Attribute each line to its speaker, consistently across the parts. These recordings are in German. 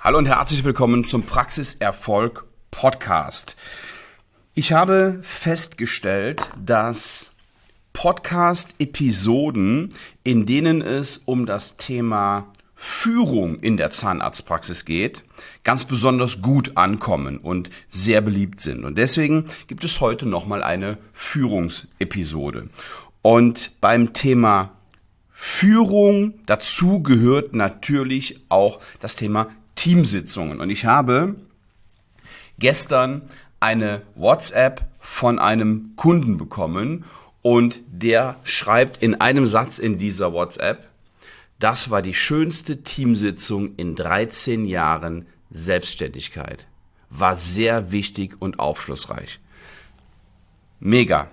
Speaker 1: Hallo und herzlich willkommen zum Praxiserfolg Podcast. Ich habe festgestellt, dass Podcast-Episoden, in denen es um das Thema Führung in der Zahnarztpraxis geht, ganz besonders gut ankommen und sehr beliebt sind. Und deswegen gibt es heute nochmal eine Führungsepisode. Und beim Thema Führung, dazu gehört natürlich auch das Thema Teamsitzungen. Und ich habe gestern eine WhatsApp von einem Kunden bekommen und der schreibt in einem Satz in dieser WhatsApp: Das war die schönste Teamsitzung in 13 Jahren Selbstständigkeit. War sehr wichtig und aufschlussreich. Mega.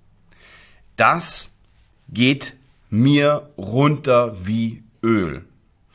Speaker 1: Das geht mir runter wie Öl.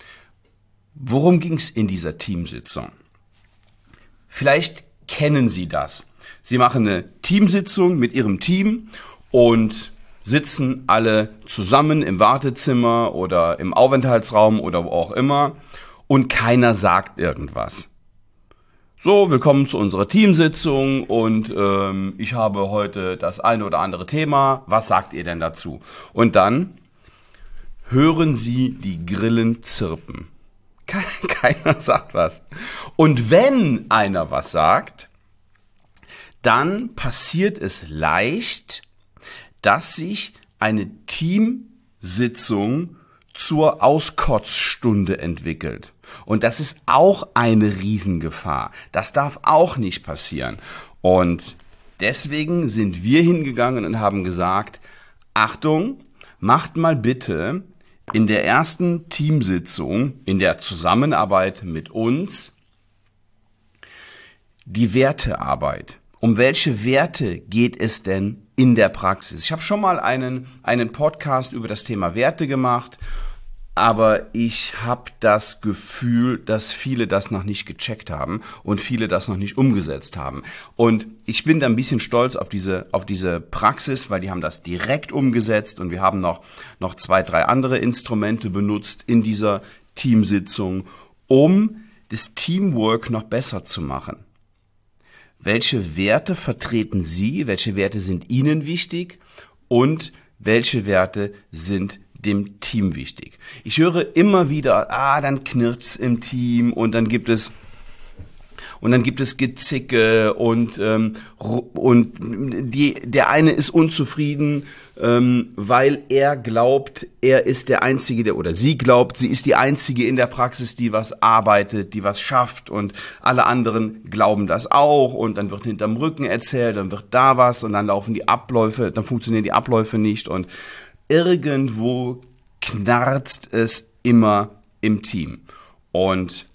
Speaker 1: Worum ging es in dieser Teamsitzung? Vielleicht kennen Sie das. Sie machen eine Teamsitzung mit Ihrem Team und sitzen alle zusammen im Wartezimmer oder im Aufenthaltsraum oder wo auch immer und keiner sagt irgendwas. So, willkommen zu unserer Teamsitzung und ich habe heute das eine oder andere Thema. Was sagt ihr denn dazu? Und dann hören Sie die Grillen zirpen. Keiner sagt was. Und wenn einer was sagt, dann passiert es leicht, dass sich eine Teamsitzung zur Auskotzstunde entwickelt. Und das ist auch eine Riesengefahr. Das darf auch nicht passieren. Und deswegen sind wir hingegangen und haben gesagt: Achtung, macht mal bitte in der ersten Teamsitzung, in der Zusammenarbeit mit uns, die Wertearbeit. Um welche Werte geht es denn in der Praxis? Ich habe schon mal einen Podcast über das Thema Werte gemacht, aber ich habe das Gefühl, dass viele das noch nicht gecheckt haben und viele das noch nicht umgesetzt haben. Und ich bin da ein bisschen stolz auf diese Praxis, weil die haben das direkt umgesetzt und wir haben noch 2, 3 andere Instrumente benutzt in dieser Teamsitzung, um das Teamwork noch besser zu machen. Welche Werte vertreten Sie? Welche Werte sind Ihnen wichtig? Und welche Werte sind dem Team wichtig? Ich höre immer wieder, dann knirscht's im Team und dann gibt es Gezicke und der eine ist unzufrieden, weil er glaubt, er ist der Einzige, oder sie glaubt, sie ist die Einzige in der Praxis, die was arbeitet, die was schafft, und alle anderen glauben das auch, und dann wird hinterm Rücken erzählt, dann wird da was und dann dann funktionieren die Abläufe nicht und irgendwo knarzt es immer im Team. Und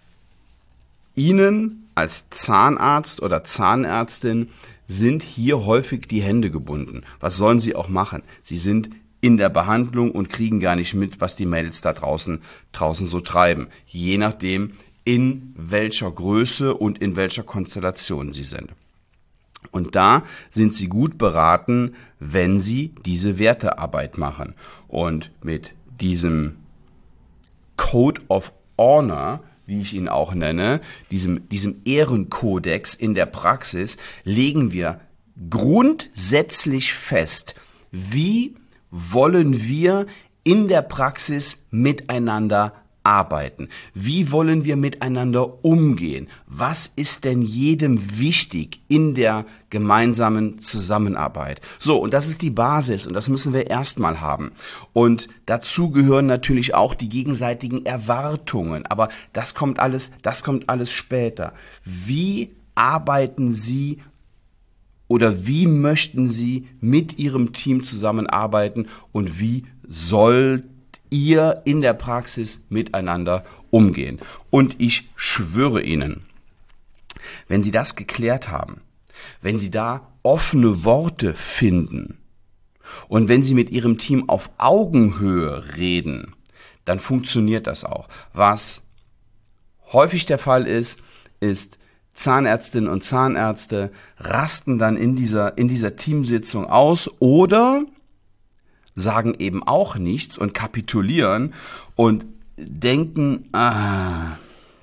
Speaker 1: Ihnen als Zahnarzt oder Zahnärztin sind hier häufig die Hände gebunden. Was sollen Sie auch machen? Sie sind in der Behandlung und kriegen gar nicht mit, was die Mädels da draußen so treiben. Je nachdem, in welcher Größe und in welcher Konstellation Sie sind. Und da sind Sie gut beraten, wenn Sie diese Wertearbeit machen. Und mit diesem Code of Honor, wie ich ihn auch nenne, diesem Ehrenkodex in der Praxis, legen wir grundsätzlich fest, wie wollen wir in der Praxis miteinander arbeiten? Wie wollen wir miteinander umgehen? Was ist denn jedem wichtig in der gemeinsamen Zusammenarbeit? So, und das ist die Basis und das müssen wir erstmal haben. Und dazu gehören natürlich auch die gegenseitigen Erwartungen, aber das kommt alles später. Wie arbeiten Sie oder wie möchten Sie mit Ihrem Team zusammenarbeiten und wie soll ihr in der Praxis miteinander umgehen? Und ich schwöre Ihnen, wenn Sie das geklärt haben, wenn Sie da offene Worte finden und wenn Sie mit Ihrem Team auf Augenhöhe reden, dann funktioniert das auch. Was häufig der Fall ist Zahnärztinnen und Zahnärzte rasten dann in dieser Teamsitzung aus oder sagen eben auch nichts und kapitulieren und denken,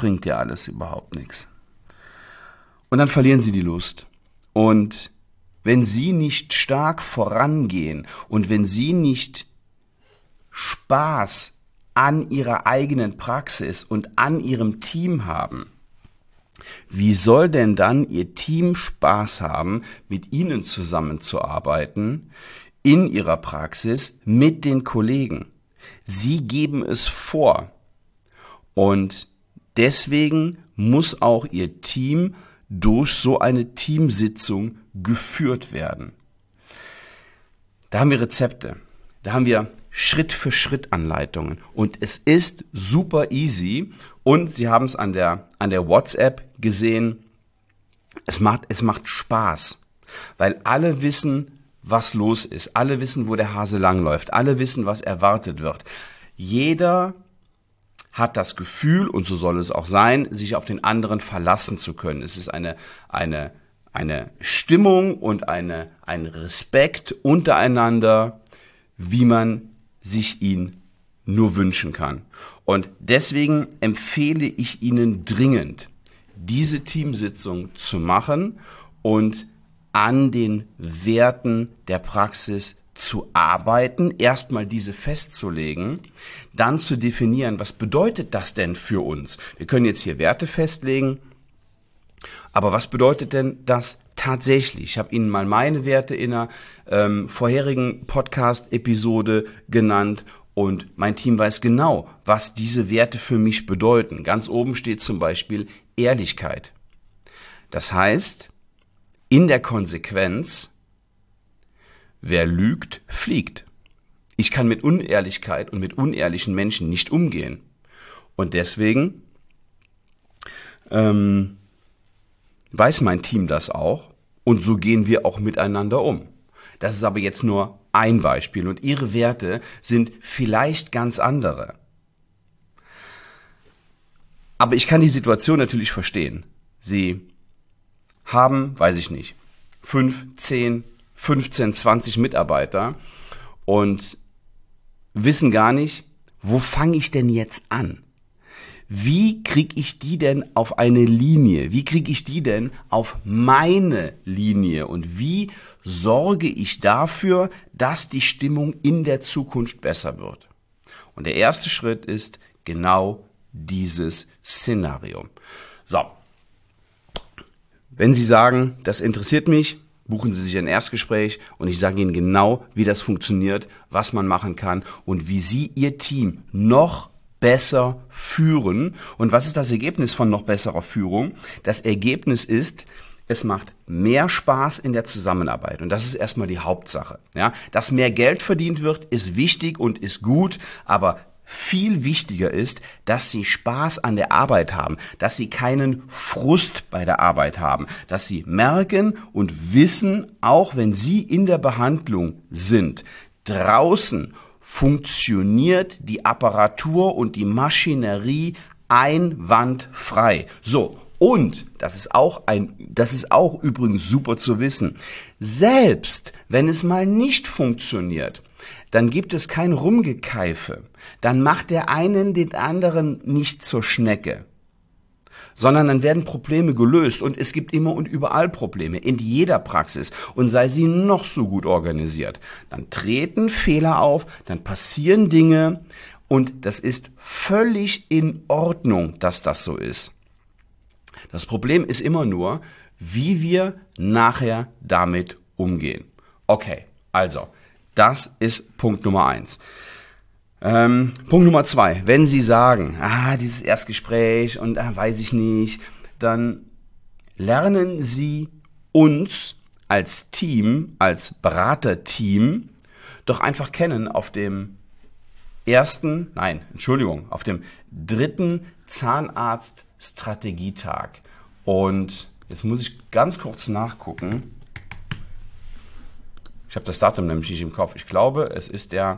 Speaker 1: bringt dir alles überhaupt nichts. Und dann verlieren sie die Lust. Und wenn sie nicht stark vorangehen und wenn sie nicht Spaß an ihrer eigenen Praxis und an ihrem Team haben, wie soll denn dann ihr Team Spaß haben, mit ihnen zusammenzuarbeiten, in ihrer Praxis, mit den Kollegen? Sie geben es vor. Und deswegen muss auch ihr Team durch so eine Teamsitzung geführt werden. Da haben wir Rezepte, da haben wir Schritt-für-Schritt-Anleitungen und es ist super easy und Sie haben es an der WhatsApp gesehen, es macht Spaß, weil alle wissen, was los ist, alle wissen, wo der Hase langläuft, alle wissen, was erwartet wird. Jeder hat das Gefühl, und so soll es auch sein, sich auf den anderen verlassen zu können. Es ist eine Stimmung und ein Respekt untereinander, wie man sich ihn nur wünschen kann. Und deswegen empfehle ich Ihnen dringend, diese Teamsitzung zu machen und an den Werten der Praxis zu arbeiten, erstmal diese festzulegen, dann zu definieren, was bedeutet das denn für uns? Wir können jetzt hier Werte festlegen, aber was bedeutet denn das tatsächlich? Ich habe Ihnen mal meine Werte in einer vorherigen Podcast-Episode genannt und mein Team weiß genau, was diese Werte für mich bedeuten. Ganz oben steht zum Beispiel Ehrlichkeit. Das heißt, in der Konsequenz, wer lügt, fliegt. Ich kann mit Unehrlichkeit und mit unehrlichen Menschen nicht umgehen. Und deswegen weiß mein Team das auch und so gehen wir auch miteinander um. Das ist aber jetzt nur ein Beispiel und Ihre Werte sind vielleicht ganz andere. Aber ich kann die Situation natürlich verstehen. Sie haben, weiß ich nicht, 5, 10, 15, 20 Mitarbeiter und wissen gar nicht, wo fange ich denn jetzt an? Wie kriege ich die denn auf eine Linie? Wie kriege ich die denn auf meine Linie? Und wie sorge ich dafür, dass die Stimmung in der Zukunft besser wird? Und der erste Schritt ist genau dieses Szenario. So, wenn Sie sagen, das interessiert mich, buchen Sie sich ein Erstgespräch und ich sage Ihnen genau, wie das funktioniert, was man machen kann und wie Sie Ihr Team noch besser führen. Und was ist das Ergebnis von noch besserer Führung? Das Ergebnis ist, es macht mehr Spaß in der Zusammenarbeit. Und das ist erstmal die Hauptsache. Ja, dass mehr Geld verdient wird, ist wichtig und ist gut, aber viel wichtiger ist, dass Sie Spaß an der Arbeit haben, dass Sie keinen Frust bei der Arbeit haben, dass Sie merken und wissen, auch wenn Sie in der Behandlung sind, draußen funktioniert die Apparatur und die Maschinerie einwandfrei. So, und das ist auch übrigens super zu wissen. Selbst wenn es mal nicht funktioniert, dann gibt es kein Rumgekeife. Dann macht der einen den anderen nicht zur Schnecke, sondern dann werden Probleme gelöst und es gibt immer und überall Probleme, in jeder Praxis und sei sie noch so gut organisiert. Dann treten Fehler auf, dann passieren Dinge und das ist völlig in Ordnung, dass das so ist. Das Problem ist immer nur, wie wir nachher damit umgehen. Okay, also, das ist Punkt Nummer 1. Punkt Nummer 2, wenn Sie sagen, dieses Erstgespräch und weiß ich nicht, dann lernen Sie uns als Team, als Beraterteam doch einfach kennen auf dem auf dem 3. Zahnarzt-Strategietag. Und jetzt muss ich ganz kurz nachgucken. Ich habe das Datum nämlich nicht im Kopf. Ich glaube, es ist der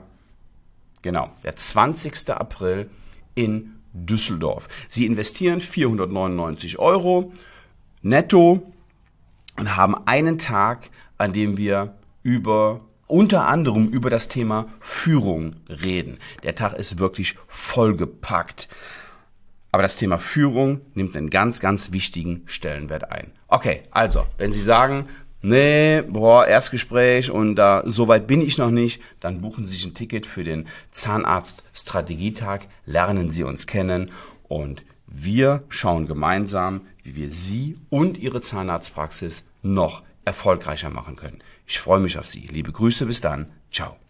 Speaker 1: 20. April in Düsseldorf. Sie investieren 499 € netto und haben einen Tag, an dem wir unter anderem über das Thema Führung reden. Der Tag ist wirklich vollgepackt. Aber das Thema Führung nimmt einen ganz, ganz wichtigen Stellenwert ein. Okay, also, wenn Sie sagen, nee, Erstgespräch und so weit bin ich noch nicht, dann buchen Sie sich ein Ticket für den Zahnarzt-Strategietag, lernen Sie uns kennen und wir schauen gemeinsam, wie wir Sie und Ihre Zahnarztpraxis noch erfolgreicher machen können. Ich freue mich auf Sie. Liebe Grüße, bis dann. Ciao.